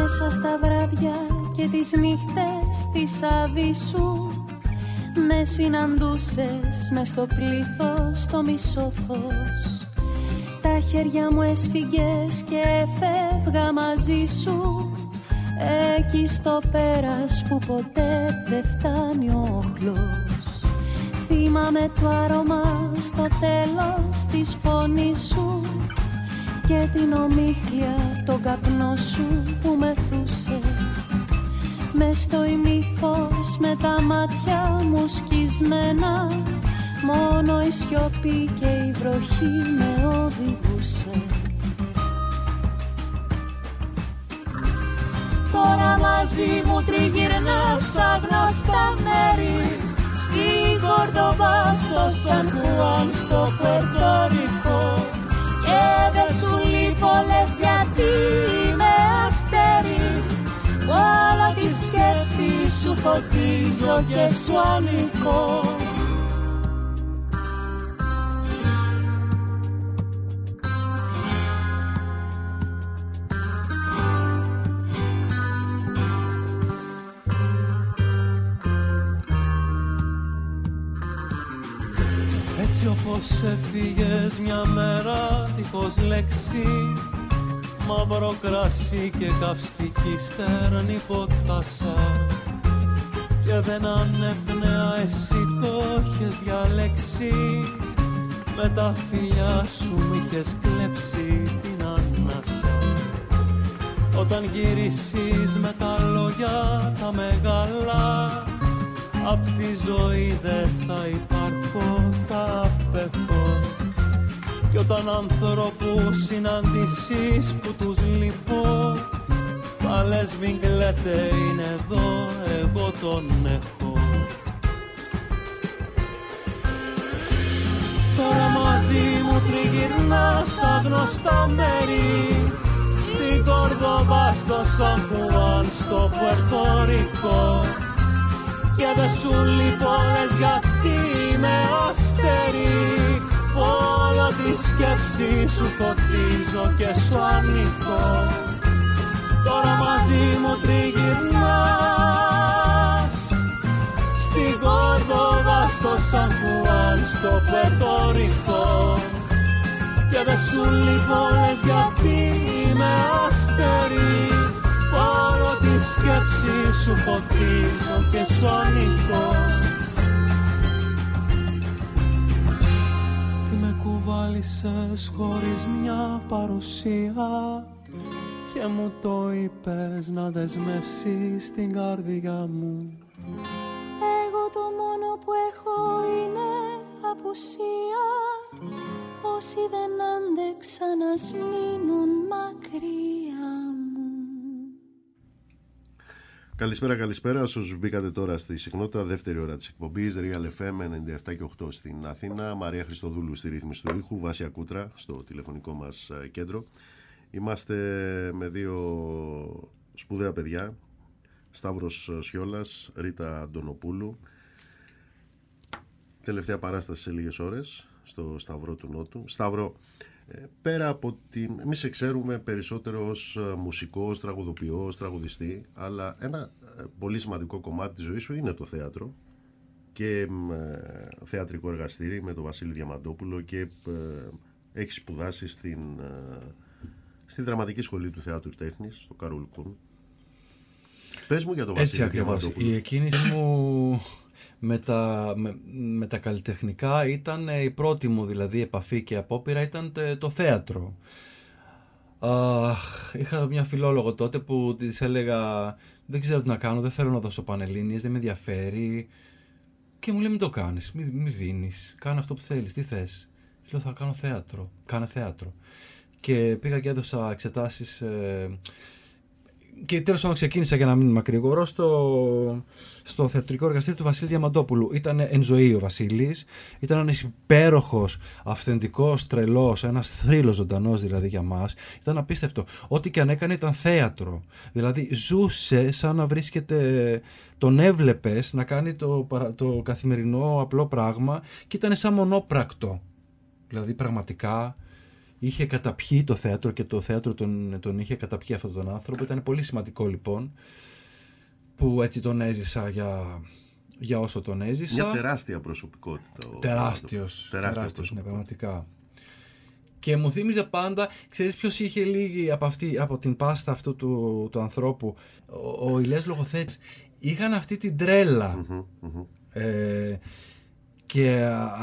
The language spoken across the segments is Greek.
Μέσα στα βράδια και τις νύχτες της Αβυσσού με συναντούσες μες στο πλήθος το μισό φως. Τα χέρια μου έσφυγες και έφευγα μαζί σου εκεί στο πέρας που ποτέ δεν φτάνει ο όχλος. Θυμάμαι το άρωμα στο τέλος της φωνής σου και την ομίχλια, τον καπνό σου που μεθούσε. Μες στο ημίφως με τα μάτια μου σκισμένα, μόνο η σιωπή και η βροχή με οδηγούσε. Τώρα μαζί μου τριγυρνάς άγνωστα μέρη, στη Κορδοβά, στο Σαν Χουάν, στο Πουερτο-Ρικό. Και δεν σου λείπω λες γιατί είμαι αστέρι, όλα τη σκέψη σου φωτίζω και σου ανήκω. Έτσι όπως έφυγες μια μέρα δίχως λέξη, μαύρο κρασί και καυστική στέρνη ποτάσα, και δεν ανέπνεα, εσύ το είχες διαλέξει, με τα φιλιά σου μ' είχες κλέψει την ανάσα. Όταν γυρίσεις με τα λόγια τα μεγάλα, απ' τη ζωή δεν θα υπάρχω, θα απέχω. Κι όταν ανθρώπους συναντήσεις που τους λείπω, θα λες μην κλαίτε, είναι εδώ, εγώ τον έχω. Τώρα μαζί μου τριγυρνάς άγνωστα μέρη, στην Κορδοβά, στο Σαν Χουάν, στο Πουερτο-Ρικό. Και δεν σου λείπω λες γιατί είμαι αστέρι, όλο τη σκέψη σου φωτίζω και σου ανήκω. Τώρα μαζί μου τριγυρνάς, στην Κορδοβά, στο Σαν Χουάν, στο Πουερτο-Ρικό. Και δεν σου λείπω λες γιατί είμαι αστέρι, όλο τη σκέψη σου φωτίζω και σου ανήκω. Τι με κουβάλισες χωρίς μια παρουσία και μου το είπες να δεσμεύσεις την καρδιά μου. Εγώ το μόνο που έχω είναι απουσία, όσοι δεν άντεξαν ας μείνουν μακριά μου. Καλησπέρα όσους μπήκατε τώρα στη συχνότητα, δεύτερη ώρα της εκπομπής Real FM 97 και 8 στην Αθήνα. Μαρία Χριστοδούλου στη ρύθμιση του ήχου, Βάσια Κούτρα στο τηλεφωνικό μας κέντρο. Είμαστε με δύο σπουδαία παιδιά, Σταύρος Σιόλας, Ρίτα Αντωνοπούλου. Τελευταία παράσταση σε λίγες ώρες στο Σταυρό του Νότου. Σταύρο, πέρα από την... Εμείς σε ξέρουμε περισσότερο ως μουσικός, τραγουδοποιός, τραγουδιστή, αλλά ένα πολύ σημαντικό κομμάτι της ζωής σου είναι το θέατρο και θεατρικό εργαστήρι με τον Βασίλη Διαμαντόπουλο, και έχεις σπουδάσει στη Δραματική Σχολή του Θεάτρου Τέχνης, στο Καρολ Κούν. Πες μου για τον Βασίλη Διαμαντόπουλο. Η εκκίνηση μου με τα καλλιτεχνικά ήταν η πρώτη μου δηλαδή επαφή και απόπειρα, ήταν το θέατρο. Είχα μια φιλόλογο τότε που της έλεγα δεν ξέρω τι να κάνω, δεν θέλω να δώσω πανελλήνιες, δεν με ενδιαφέρει, και μου λέει μην το κάνεις, μη δίνεις, κάνε αυτό που θέλεις, τι θες. Της λέω θα κάνω θέατρο, κάνε θέατρο. Και πήγα και έδωσα εξετάσεις και τέλος πάντων ξεκίνησα, για να μην μακρηγορώ, στο θεατρικό εργαστήριο του Βασίλη Διαμαντόπουλου. Ήταν εν ζωή ο Βασίλης, ήταν ένας υπέροχος, αυθεντικός, τρελός, ένας θρύλος ζωντανός δηλαδή για μας. Ήταν απίστευτο. Ό,τι και αν έκανε ήταν θέατρο. Δηλαδή ζούσε σαν να βρίσκεται, τον έβλεπες να κάνει το καθημερινό απλό πράγμα και ήταν σαν μονόπρακτο. Δηλαδή πραγματικά είχε καταπιεί το θέατρο και το θέατρο τον είχε καταπιεί αυτόν τον άνθρωπο. Ήταν πολύ σημαντικό λοιπόν που έτσι τον έζησα για όσο τον έζησα. Μια τεράστια προσωπικότητα. Τεράστιος, ναι, πραγματικά. Και μου θύμιζε πάντα, ξέρεις ποιος είχε λίγη από την πάστα αυτού του ανθρώπου, ο Ηλίας Λογοθέτης. Είχαν αυτή την τρέλα και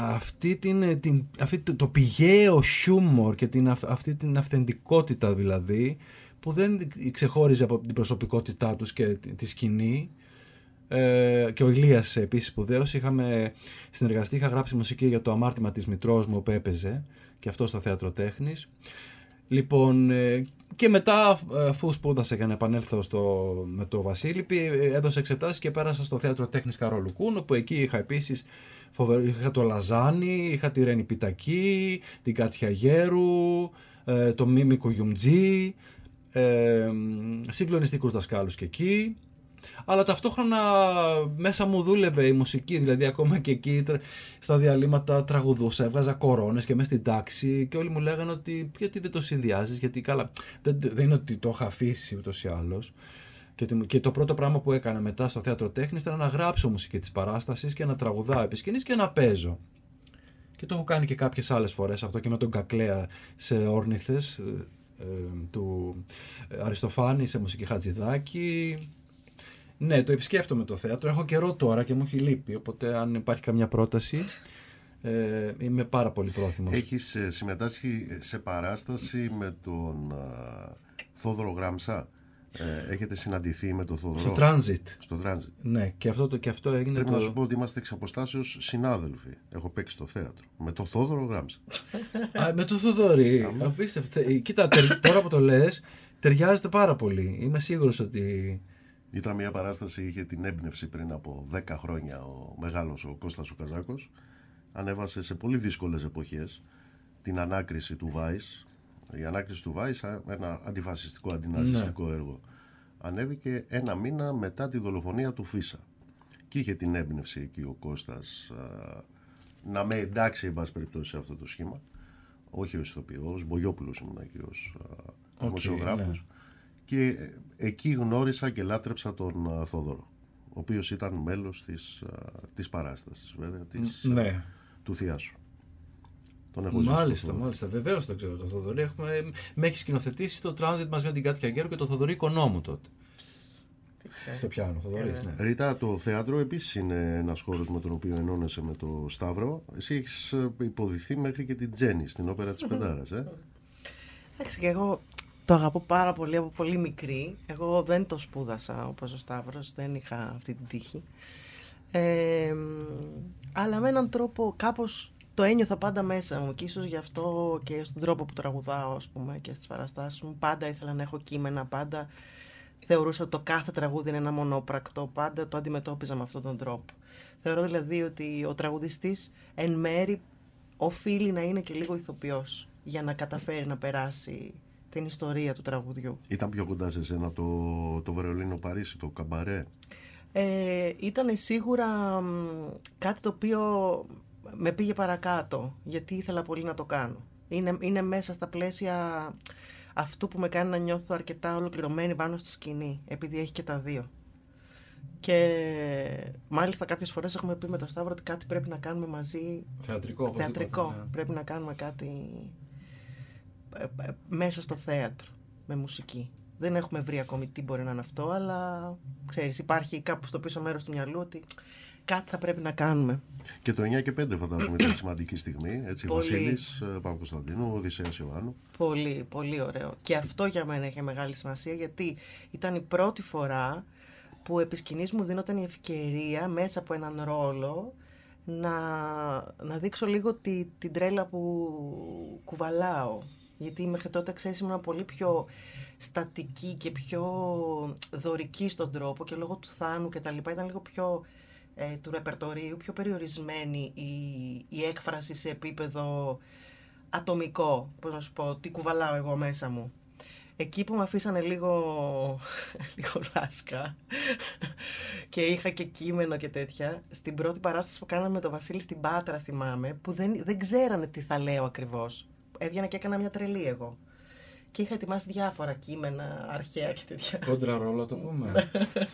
αυτή το πηγαίο χιούμορ και αυτή την αυθεντικότητα δηλαδή, που δεν ξεχώριζε από την προσωπικότητά τους και τη σκηνή. Και ο Ηλίας επίσης σπουδαίος, είχαμε συνεργαστεί, είχα γράψει μουσική για το αμάρτημα της μητρός μου που έπαιζε και αυτό στο Θέατρο Τέχνης. Λοιπόν, και μετά, αφού σπούδασα για να επανέλθω με το Βασίλη, έδωσα εξετάσεις και πέρασα στο Θέατρο Τέχνης Καρόλου Κούν, όπου εκεί είχα επίσης είχα το Λαζάνι, είχα τη Ρένη Πιτακή, την Κάτια Γέρου, το Μίμη Κουγιουμτζή, συγκλονιστικούς δασκάλους και εκεί. Αλλά ταυτόχρονα μέσα μου δούλευε η μουσική, δηλαδή ακόμα και εκεί στα διαλύματα τραγουδούσα, έβγαζα κορώνες και μέσα στην τάξη και όλοι μου λέγανε ότι γιατί δεν το συνδυάζεις, γιατί καλά, δεν είναι ότι το είχα αφήσει ούτως ή άλλως. Και το πρώτο πράγμα που έκανα μετά στο Θέατρο Τέχνης ήταν να γράψω μουσική της παράστασης και να τραγουδάω επί σκηνής και να παίζω. Και το έχω κάνει και κάποιες άλλες φορές αυτό και με τον Κακλέα σε όρνηθες του Αριστοφάνη, σε μουσική Χατζηδάκη. Ναι, το επισκέφτομαι το θέατρο. Έχω καιρό τώρα και μου έχει λείπει. Οπότε, αν υπάρχει καμιά πρόταση, είμαι πάρα πολύ πρόθυμος. Έχεις συμμετάσχει σε παράσταση με τον Θόδωρο Γράμσα. Έχετε συναντηθεί με τον Θόδωρο. Στο Transit. Ναι, και αυτό έγινε. Πρέπει να σου πω ότι είμαστε εξ αποστάσεως συνάδελφοι. Έχω παίξει στο θέατρο. Με τον Θόδωρο Γράμσα. Με τον Θοδωρή. Απίστευτο. Κοίτα, τώρα που το λες, ταιριάζεται πάρα πολύ. Είμαι σίγουρος ότι. Ήταν μια παράσταση, είχε την έμπνευση πριν από 10 χρόνια ο μεγάλος ο Κώστας ο Καζάκος. Ανέβασε σε πολύ δύσκολες εποχές την ανάκριση του Βάις. Η ανάκριση του Βάις, ένα αντιφασιστικό, αντιναζιστικό έργο. Ανέβηκε ένα μήνα μετά τη δολοφονία του Φίσα. Και είχε την έμπνευση εκεί ο Κώστας να με εντάξει, εν πάση περιπτώσει, σε αυτό το σχήμα. Όχι ως ηθοποιός, Μπογιόπουλος ήμουν εκεί ως δημοσιογράφος. Ναι. Και εκεί γνώρισα και λάτρεψα τον Θόδωρο, ο οποίος ήταν μέλος της παράστασης, βέβαια, του Θειάσου. Τον έχω μάλιστα, βεβαίως το ξέρω τον Θοδωρή. Με έχει σκηνοθετήσει στο Transit μαζί με την Κάτια Γέρου και τον Θοδωρή Οικονόμου τότε. Στο πιάνο, Θοδωρής, ναι. Ρίτα, το θέατρο επίσης είναι ένας χώρος με τον οποίο ενώνεσαι με το Σταύρο. Εσύ έχεις υποδηθεί μέχρι και την Τζέννη στην όπερα της Πεντάρας, Εντάξει, και εγώ το αγαπώ πάρα πολύ από πολύ μικρή. Εγώ δεν το σπούδασα όπως ο Σταύρος, δεν είχα αυτή την τύχη. Αλλά με έναν τρόπο κάπως το ένιωθα πάντα μέσα μου και ίσως γι' αυτό και στον τρόπο που τραγουδάω, ας πούμε, και στις παραστάσεις μου. Πάντα ήθελα να έχω κείμενα, πάντα θεωρούσα ότι το κάθε τραγούδι είναι ένα μονόπρακτο, πάντα το αντιμετώπιζα με αυτόν τον τρόπο. Θεωρώ δηλαδή ότι ο τραγουδιστής εν μέρη οφείλει να είναι και λίγο ηθοποιός για να καταφέρει να περάσει την ιστορία του τραγουδιού. Ήταν πιο κοντά σε εσένα το Βερολίνο Παρίσι, το καμπαρέ? Ήταν σίγουρα κάτι το οποίο με πήγε παρακάτω, γιατί ήθελα πολύ να το κάνω. Είναι μέσα στα πλαίσια αυτού που με κάνει να νιώθω αρκετά ολοκληρωμένη πάνω στη σκηνή, επειδή έχει και τα δύο. Και μάλιστα κάποιες φορές έχουμε πει με τον Σταύρο ότι κάτι πρέπει να κάνουμε μαζί. Θεατρικό. Ναι. Πρέπει να κάνουμε κάτι μέσα στο θέατρο, με μουσική. Δεν έχουμε βρει ακόμη τι μπορεί να είναι αυτό, αλλά ξέρεις, υπάρχει κάπου στο πίσω μέρος του μυαλού ότι κάτι θα πρέπει να κάνουμε. Και το 9 και 5 φαντάζομαι ήταν σημαντική στιγμή, έτσι, Βασίλης Παπακοσταντίνου, Οδυσσέας Ιωάννου. Πολύ, πολύ ωραίο. Και αυτό για μένα είχε μεγάλη σημασία, γιατί ήταν η πρώτη φορά που επί σκηνής μου δίνονταν η ευκαιρία μέσα από έναν ρόλο να δείξω λίγο την τρέλα που κουβαλάω. Γιατί μέχρι τότε, ξέρεις, ήμουν πολύ πιο στατική και πιο δωρική στον τρόπο και λόγω του θάνου και τα λοιπά ήταν λίγο πιο του ρεπερτορίου, πιο περιορισμένη η έκφραση σε επίπεδο ατομικό, πώς να σου πω, τι κουβαλάω εγώ μέσα μου. Εκεί που με αφήσανε λίγο λάσκα και είχα και κείμενο και τέτοια, στην πρώτη παράσταση που κάναμε με τον Βασίλη στην Πάτρα, θυμάμαι, που δεν ξέρανε τι θα λέω ακριβώς. έβγαινα και έκανα μια τρελή εγώ. Και είχα ετοιμάσει διάφορα κείμενα, αρχαία και τέτοια. Κόντρα ρόλο το πούμε.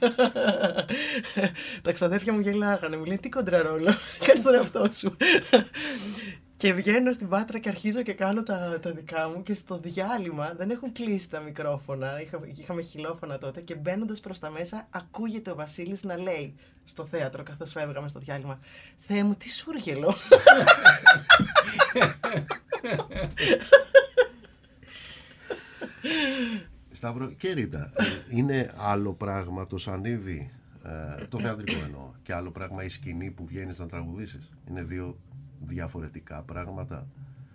Τα ξαδέρφια μου γελάγανε, μου λένε τι κόντρα ρόλο, κάνεις τον εαυτό σου. Και βγαίνω στην Πάτρα και αρχίζω και κάνω τα δικά μου και στο διάλειμμα δεν έχουν κλείσει τα μικρόφωνα, είχαμε χιλόφωνα τότε και μπαίνοντας προς τα μέσα ακούγεται ο Βασίλης να λέει στο θέατρο καθώς φεύγαμε στο διάλειμμα «Θεέ μου, τι σούργελο». Σταύρο και Ρίτα, είναι άλλο πράγμα το σανίδι, το θεατρικό εννοώ, και άλλο πράγμα η σκηνή που βγαίνεις να τραγουδήσεις? Είναι δύο διαφορετικά πράγματα?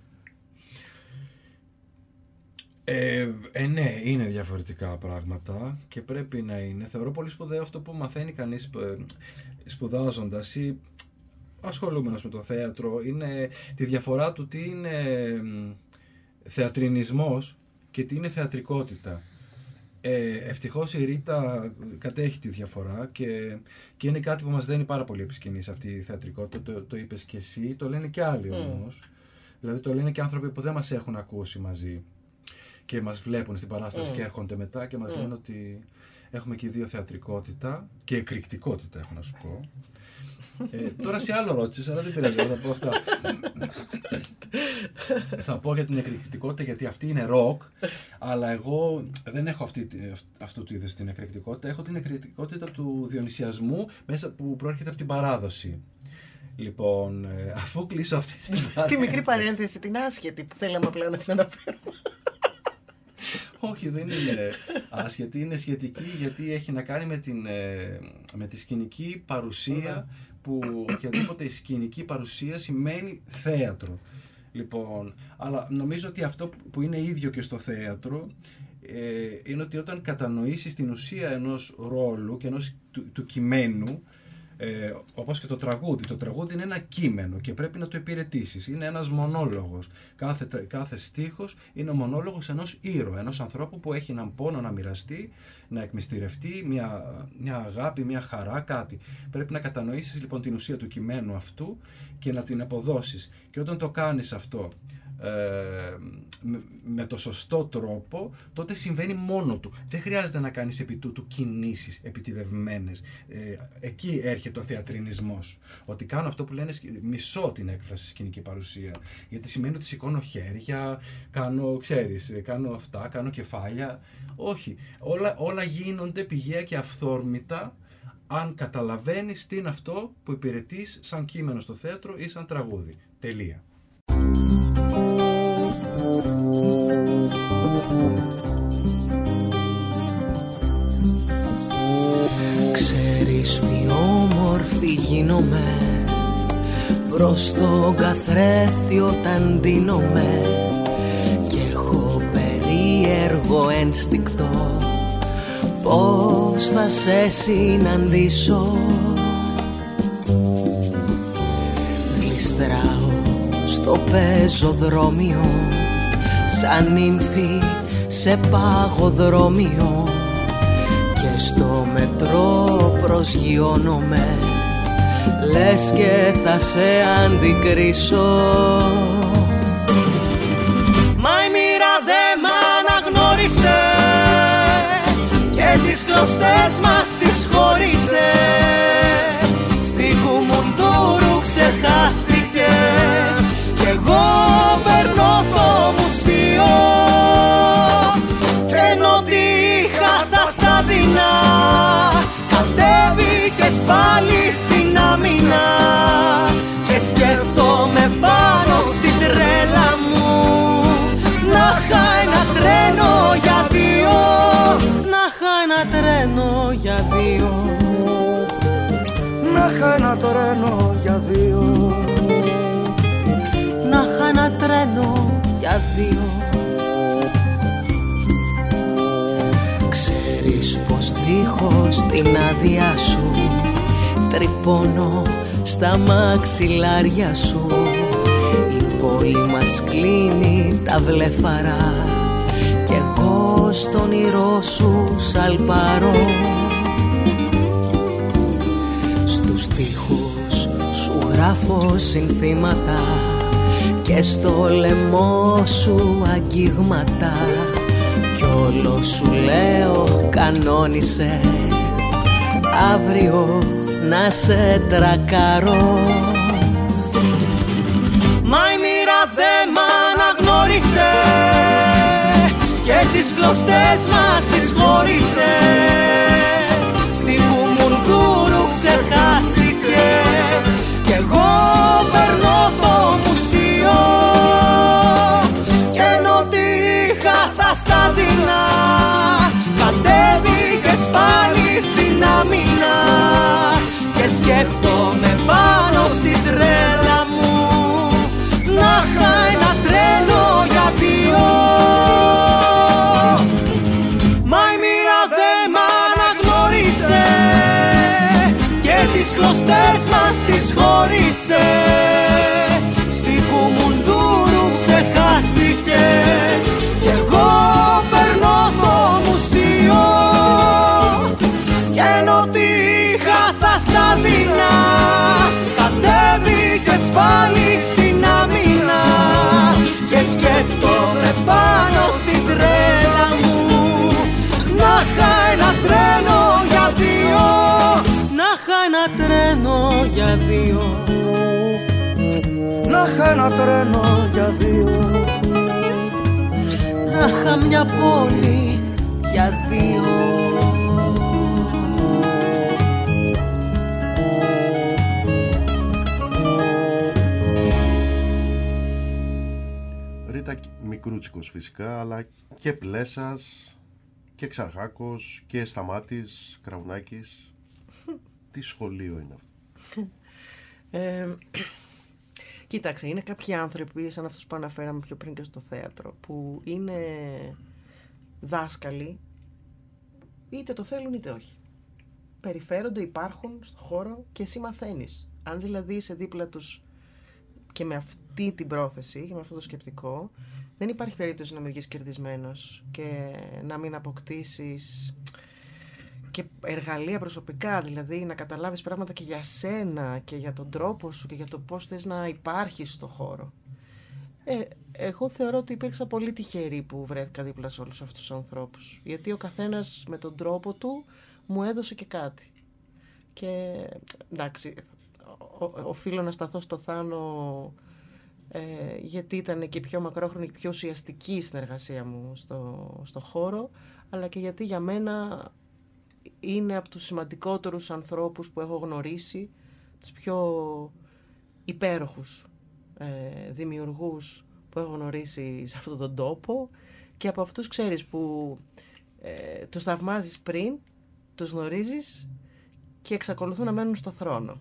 Ναι, είναι διαφορετικά πράγματα και πρέπει να είναι. Θεωρώ πολύ σπουδαίο αυτό που μαθαίνει κανείς σπουδάζοντας ή ασχολούμενος με το θέατρο, είναι τη διαφορά του τι είναι θεατρινισμός και τι είναι θεατρικότητα. Ευτυχώς η Ρίτα κατέχει τη διαφορά και είναι κάτι που μας δένει πάρα πολύ επί σκηνής αυτή η θεατρικότητα. Το είπες και εσύ, το λένε και άλλοι όμως. Δηλαδή το λένε και άνθρωποι που δεν μας έχουν ακούσει μαζί και μας βλέπουν στην παράσταση και έρχονται μετά και μας λένε ότι έχουμε και δύο θεατρικότητα και εκρηκτικότητα, έχω να σου πω. Τώρα σε άλλο ρώτησες, αλλά δεν πειράζει, θα πω αυτά. Θα πω για την εκρηκτικότητα, γιατί αυτή είναι ροκ, αλλά εγώ δεν έχω αυτού του είδους την εκρηκτικότητα. Έχω την εκρηκτικότητα του διονυσιασμού μέσα που προέρχεται από την παράδοση. Λοιπόν, αφού κλείσω αυτή τη μικρή παρένθεση, την άσχετη που θέλαμε απλά να την αναφέρουμε. Όχι, δεν είναι άσχετη, είναι σχετική, γιατί έχει να κάνει με τη σκηνική παρουσία, που οποιαδήποτε η σκηνική παρουσία σημαίνει θέατρο. Λοιπόν, αλλά νομίζω ότι αυτό που είναι ίδιο και στο θέατρο είναι ότι όταν κατανοήσεις την ουσία ενός ρόλου και ενός του κειμένου, όπως και το τραγούδι είναι ένα κείμενο και πρέπει να το υπηρετήσεις, είναι ένας μονόλογος, κάθε στίχος είναι ο μονόλογος ενός ήρωα, ενός ανθρώπου που έχει έναν πόνο να μοιραστεί, να εκμυστηρευτεί, μια αγάπη, μια χαρά, κάτι. Πρέπει να κατανοήσεις λοιπόν την ουσία του κειμένου αυτού και να την αποδώσεις, και όταν το κάνεις αυτό με το σωστό τρόπο, τότε συμβαίνει μόνο του. Δεν χρειάζεται να κάνεις επί τούτου κινήσεις επιτηδευμένες. Εκεί έρχεται ο θεατρινισμός. Ότι κάνω αυτό που λένε, μισώ την έκφραση σκηνική παρουσία. Γιατί σημαίνει ότι σηκώνω χέρια, κάνω αυτά, κάνω κεφάλια. Όχι. Όλα γίνονται πηγαία και αυθόρμητα αν καταλαβαίνεις τι είναι αυτό που υπηρετείς σαν κείμενο στο θέατρο ή σαν τραγούδι. Τελεία. Ξέρεις τι όμορφη γίνομαι προς τον καθρέφτη όταν ντύνομαι, και έχω περίεργο ένστικτο πώς θα σε συναντήσω. Γλιστράω στο πεζοδρόμιο σαν νύμφη σε παγοδρόμιο, και στο μετρό προσγειώνομαι, λες και θα σε αντικρίσω. Μα η μοίρα δε μ' αναγνώρισε και τις κλωστές μας τις χώρισε. Στη Κουμουνδούρου ξεχάστηκες κι εγώ περνώ το μουσείο, και ενώ τι είχα τα στάδινα κατέβηκες πάλι στην άμυνα, και σκέφτομαι πάνω στην τρέλα μου να είχα ένα τρένο για δύο, να είχα ένα τρένο για δύο, να είχα ένα τρένο για δύο, να είχα ένα τρένο για δύο. Ξέρεις πως δίχως την άδειά σου τρυπώνω στα μαξιλάρια σου, η πόλη μας κλείνει τα βλεφαρά κι εγώ στον όνειρό σου σαλπαρώ. Στους στίχους σου γράφω συνθήματα και στο λαιμό σου αγγίγματα κι όλο σου λέω κανόνισε αύριο να σε τρακαρώ. Μα η μοίρα δε μ' αναγνώρισε και τις κλωστές μας τις χώρισε. Στη Κουμουνδούρου ξεχάστηκες κι εγώ περνώ το μουσείο κι ενώ τι είχα θα στάδινα κατέβηκες πάλι στην άμυνα και σκέφτομαι πάνω στην τρέλα μου να είχα ένα τρένο για δύο. Μα η μοίρα δε μ' αναγνώρισε και τις κλωστές μας τις χώρισε. Στη Κουμουνδούρου ξεχάστηκες κι εγώ περνώ το μουσείο κι ενώ τι είχα θα στάδινα κατέβηκες πάλι στην άμυνα και σκέφτομαι πάνω στην τρέλα μου να είχα ένα τρένο για δύο. Να είχα ένα τρένο για δύο. Να είχα ένα τρένο για δύο. Να είχα μια πόλη για δύο. Ρίτα Μικρούτσικος φυσικά, αλλά και Πλέσας και Ξαρχάκος και Σταμάτης Κραουνάκης. Τι σχολείο είναι αυτό? Κοίταξε, είναι κάποιοι άνθρωποι σαν αυτούς που αναφέραμε πιο πριν και στο θέατρο που είναι δάσκαλοι, είτε το θέλουν είτε όχι. Περιφέρονται, υπάρχουν στον χώρο και εσύ μαθαίνεις. Αν δηλαδή είσαι δίπλα τους και με αυτή την πρόθεση και με αυτό το σκεπτικό, δεν υπάρχει περίπτωση να μην βγεις κερδισμένος και να μην αποκτήσεις και εργαλεία προσωπικά, δηλαδή να καταλάβεις πράγματα και για σένα και για τον τρόπο σου και για το πώς θες να υπάρχεις στο χώρο. Εγώ θεωρώ ότι υπήρξα πολύ τυχερή που βρέθηκα δίπλα σε όλους αυτούς τους ανθρώπους, γιατί ο καθένας με τον τρόπο του μου έδωσε και κάτι. Και εντάξει, οφείλω να σταθώ στο Θάνο γιατί ήταν και πιο μακρόχρονη και πιο ουσιαστική η συνεργασία μου στο χώρο, αλλά και γιατί για μένα είναι από τους σημαντικότερους ανθρώπους που έχω γνωρίσει, τους πιο υπέροχους δημιουργούς που έχω γνωρίσει σε αυτόν τον τόπο και από αυτούς ξέρεις που τους θαυμάζεις πριν, τους γνωρίζεις και εξακολουθούν να μένουν στο θρόνο.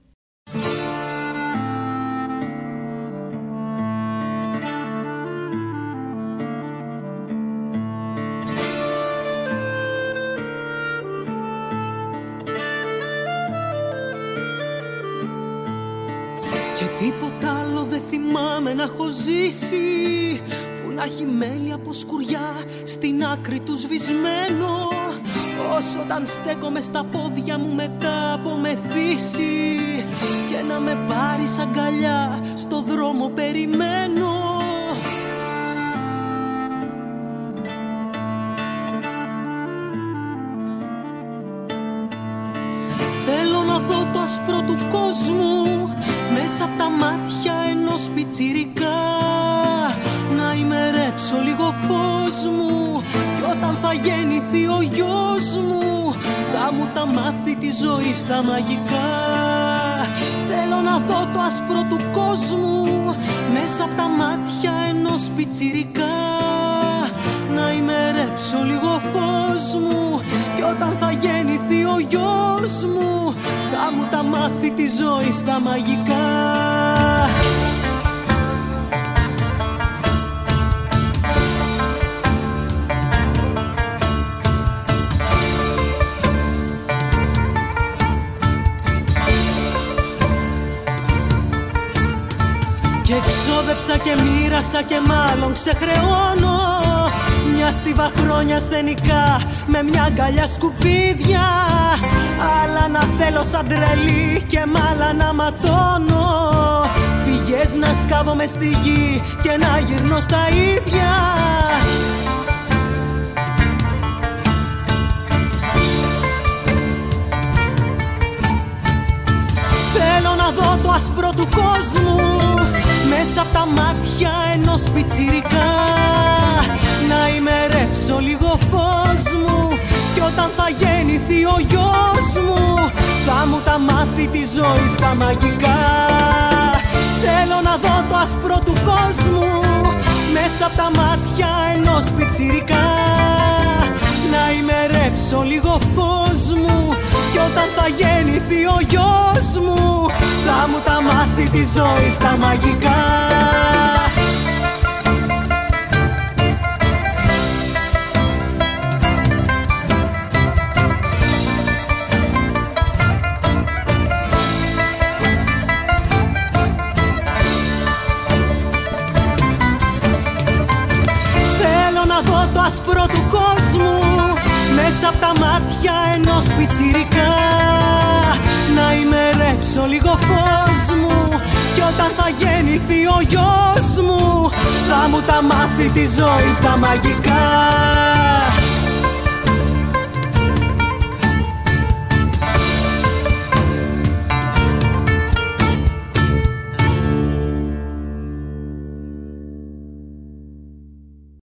Τίποτα άλλο δεν θυμάμαι να έχω ζήσει που να έχει μέλη από σκουριά στην άκρη του σβησμένο. Όσο όταν στέκομαι στα πόδια μου μετά από μεθύσει και να με πάρεις αγκαλιά στο δρόμο περιμένω. Θέλω να δω το άσπρο του κόσμου μέσα από τα μάτια ενός πιτσιρικά, να ημερέψω λίγο φως μου κι όταν θα γεννηθεί ο γιος μου θα μου τα μάθει τη ζωή στα μαγικά. Θέλω να δω το άσπρο του κόσμου μέσα από τα μάτια ενός πιτσιρικά, να ημερέψω λίγο φως μου κι όταν θα γεννηθεί ο γιος μου θα μου τα μάθει τη ζωή στα μαγικά. Και εξόδεψα και μοίρασα και μάλλον ξεχρεώνω μια στίβα χρόνια στενικά με μια αγκαλιά σκουπίδια. Άλλα να θέλω σαν τρελή και μ' άλλα να ματώνω. Φυγές να να σκάβομαι στη γη και να γυρνώ στα ίδια. Θέλω να δω το άσπρο του κόσμου μέσα απ' τα μάτια ενός πιτσιρικά. Να ημερέψω λίγο φως μου κι όταν θα γεννηθεί ο γιος μου θα μου τα μάθει τη ζωή στα μαγικά. Θέλω να δω το άσπρο του κόσμου μέσα απ' τα μάτια ενός πιτσιρικά. Να ημερέψω λίγο φως μου κι όταν θα γεννηθεί ο γιος μου θα μου τα μάθει τη ζωή στα μαγικά. Θέλω να δω το άσπρο του κόσμου μέσα απ' τα μάτια ενός πιτσιρικά. Να ημερέψω λίγο φως μου κι όταν θα γεννηθεί ο γιος μου θα μου τα μάθει τη ζωή στα μαγικά.